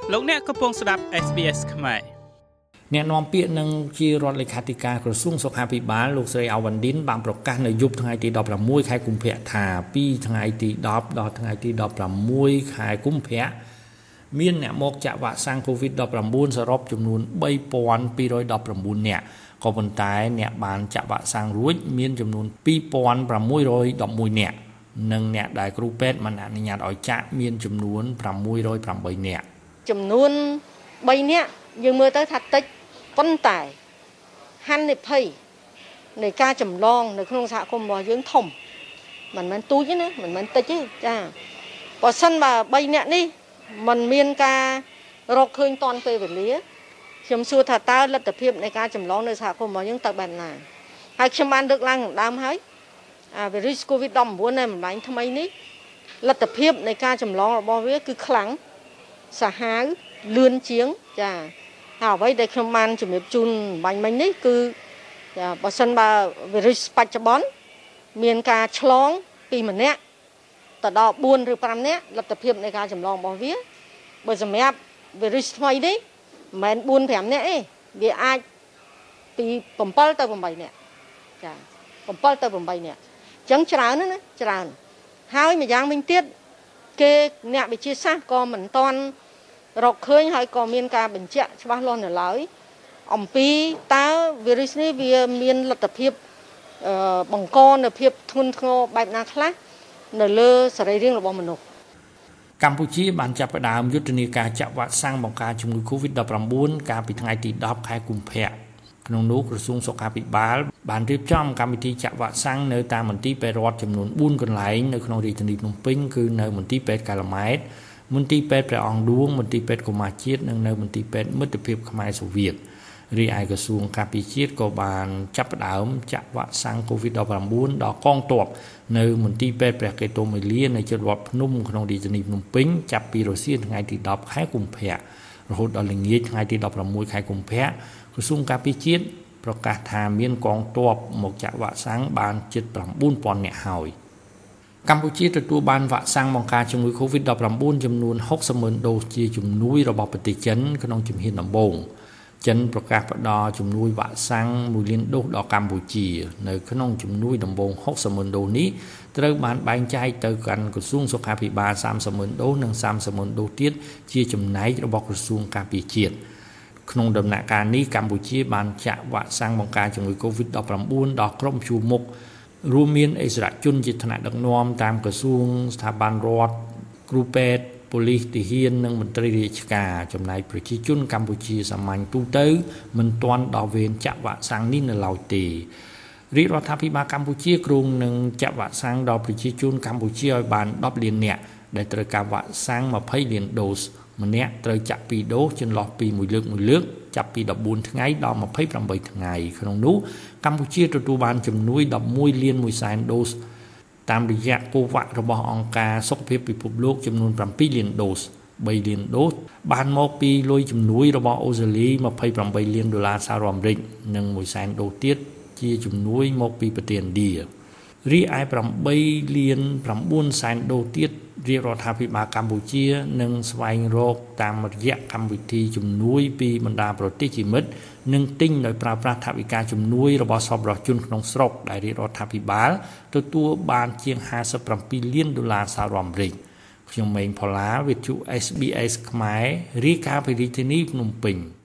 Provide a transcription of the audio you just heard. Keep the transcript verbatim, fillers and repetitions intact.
លោកអ្នកកំពុងស្ដាប់ เอส บี เอส ខ្មែរអ្នកនាំពាក្យនឹងជារដ្ឋលេខាធិការក្រសួងសុខាភិបាលលោកស្រីអាវ៉ាន់ឌិនបានប្រកាសនៅយប់ថ្ងៃទីដប់ប្រាំមួយខែកុម្ភៈថាពីថ្ងៃទីដប់ដល់ថ្ងៃទីដប់ប្រាំមួយខែកុម្ភៈមានអ្នកមកចាក់វ៉ាក់សាំង កូវីដ ដប់ប្រាំ៩ សរុបចំនួន បីពាន់ពីររយដប់ប្រាំបួន នាក់ក៏ប៉ុន្តែអ្នកបានចាក់វ៉ាក់សាំងរួចមានចំនួន ពីរពាន់ប្រាំមួយរយដប់មួយ នាក់និងអ្នកដែលគ្រូពេទ្យមិនអនុញ្ញាតឲ្យចាក់មានចំនួនប្រាំមួយរយប្រាំបី នាក់ចំនួនបីនាក់យើងមើលទៅថាតិចប៉ុន្តែហានិភ័យនៃការចម្លងនៅក្នុងសហគមន៍របស់យើងធំមិនមែនទូចទេណាមិនមែនតិចទេចាបើសិនបើបីនាក់នេះมันមានការរកឃើញតាន់ពេលវេលាខ្ញុំសួរថាតើលទ្ធភាពនៃការចម្លងនៅសហគមន៍របស់យើងទៅបែបណាហើយខ្ញុំបានលើកឡើងដើមហើយអាវីរុស កូវីដ ដប់ប្រាំ៩ នៅម្លាញ់ថ្មីនេះលទ្ធភាពនៃការចម្លងរបស់វាគឺខ្លាំងសាហាវលឿនជាងចាហើយអ្វីដែលខ្ញុំបានជំរាបជូនបាញ់មិញនេះគឺចាបើសិនបើវីរុសបច្ចុប្បន្នមានការឆ្លងពីម្នាក់ទៅដល់បួនឬប្រាំនាក់លទ្ធភាពនៃការចម្លងរបស់វាបើសម្រាប់វីរុសថ្មីនេះមិនមែនបួន ប្រាំនាក់ទេវាអាចពីbảyទៅប្រាំនាក់ចាbảyទៅប្រាំនាក់អញ្ចឹងច្រើនណាស់ណាច្រើនហើយម្យ៉ាងវិញទៀតគេអ្នកវិទ្យាសាស្ត្រក៏មិនទាន់រកឃើញហើយក៏មានការបញ្ជាក់ច្បាស់លាស់នៅឡើយអំពីតើវីរុសនេះវាមានលទ្ធភាពបង្កនៅភាពធ្ងន់ធ្ងរបែបណាខ្លះនៅលើសរីរាង្គរបស់មនុស្សកម្ពុជាបានចាប់ផ្ដើមយុទ្ធនាការចាក់វ៉ាក់សាំងបង្ការជំងឺ កូវីដ ដប់ប្រាំ៩ កាលពីថ្ងៃទីដប់ខែកុម្ភៈក្នុងនោះក្រសួងសុខាភិបាលបានរៀបចំកម្មវិធីចាក់វ៉ាក់សាំងនៅតាមមន្ទីរពេទ្យរដ្ឋចំនួនបួនកន្លែងនៅក្នុងរាជធានីភ្នំពេញគឺនៅមន្ទីរពេទ្យកាល់ម៉ែតមន្ទីរពេទ្យព្រះអង្គឌួងមន្ទីរពេទ្យកុមារជាតិនិងនៅមន្ទីរពេទ្យមិត្តភាពខ្មែរសូវៀតរីឯក្រសួងការពារជាតិក៏បានចាប់ផ្ដើមចាក់វ៉ាក់សាំង កូវីដ ដប់ប្រាំ៩ ដល់កងទ័ពនៅមន្ទីរពេទ្យព្រះកេតុមេលានៅជិតវត្តភ្នំក្នុងរាជធានីភ្នំពេញចាប់ពីរសៀលថ្ងៃទីដប់ខែកុម្ភៈរហូតដល់ល្ងាចថ្ងៃទីដប់ប្រាំមួយខែកុម្ភៈក្រសួងការពារជាតិប្រកាសថាមានកងទ័ពមកចាក់វ៉ាក់សាំងបានជិតប្រាំបួនពាន់នាក់ហើយកម្ពុជាទទួលបានវ៉ាក់សាំងបង្ការជំងឺ កូវីដ ដប់ប្រាំ៩ ចំនួនហុកសិបម៉ឺនដូសជាជំនួយរបស់ប្រទេសចិនក្នុងជំហានដំបូងចិនប្រកាសផ្ដល់ជំនួយវ៉ាក់សាំងមួយលានដូសដល់កម្ពុជានៅក្នុងជំនួយដំបូងហុកសិបម៉ឺនដូសនេះត្រូវបានបែងចែកទៅកាន់ក្រសួងសុខាភិបាលសាមសិបម៉ឺនដូសនិងសាមសិបម៉ឺនដូសទៀតជាចំណែករបស់ក្រសួងការពារជាតិក្នុងដំណាក់កាលនេះកម្ពុជាបានចាក់វ៉ាក់សាំងបង្ការជំងឺ កូវីដ ដប់ប្រាំ៩ ដល់ក្រុមជួរមុខរួមមានអិសរាជជនជាថ្នាក់ដឹកនាំតាមក្រសួងស្ថាប័នរដ្ឋគ្រូពេទ្យប៉ូលីសទាហាននិងមន្ត្រីរាជការចំណែកប្រជាជនកម្ពុជាសាមញ្ញទូទៅមិនទាន់ដល់វេនចាក់វ៉ាក់សាំងនេះនៅឡើយទេរាជរដ្ឋាភិបាលកម្ពុជាគ្រោងនឹងចាក់វ៉ាក់សាំងដល់ប្រជាជនកម្ពុជាឲ្យបានដប់លាននាក់ដែលត្រូវការវ៉ាក់សាំងម្ភៃលានដូសម្នាក់ត្រូវចាក់ពីរដូសចន្លោះពីមួយលើកមួយលើកចាប់ពីដប់បួនថ្ងៃដល់ម្ភៃប្រាំបីថ្ងៃក្នុងនោះកម្ពុជាទទួលបានជំនួយដប់មួយលានមួយសែនដូសតាមរយៈកូវ៉ាក់របស់អង្គការសុខភាពពិភពលោកចំនួនប្រាំពីរលានដូសបីលានដូសបានមកពីលុយជំនួយរបស់អូស្ត្រាលីម្ភៃប្រាំបីលានដុល្លារសហរដ្ឋអាមេរិកនិងមួយសែនដូសទៀតជាជំនួយមកពីប្រទេសឥណ្ឌារីឯប្រាំបីលានប្រាំបួនសែនដូសទៀតរាជរដ្ឋាភិបាលកម្ពុជានឹងស្វែងរកតាមរយៈកម្មវិធីជំនួយពីបណ្ដាប្រទេសជាមិត្តនិងទិញដោយប្រើប្រាស់ថវិកាជំនួយរបស់សប្បុរសជនក្នុងស្រុកដែលរាជរដ្ឋាភិបាលទទួលបានជាងห้าสิบเจ็ดលានដុល្លារសហរដ្ឋអាមេរិកខ្ញុំម៉េងផល្លាវិទ្យុ เอส บี เอส ខ្មែររាយការណ៍ពីរាជធានីភ្នំពេញ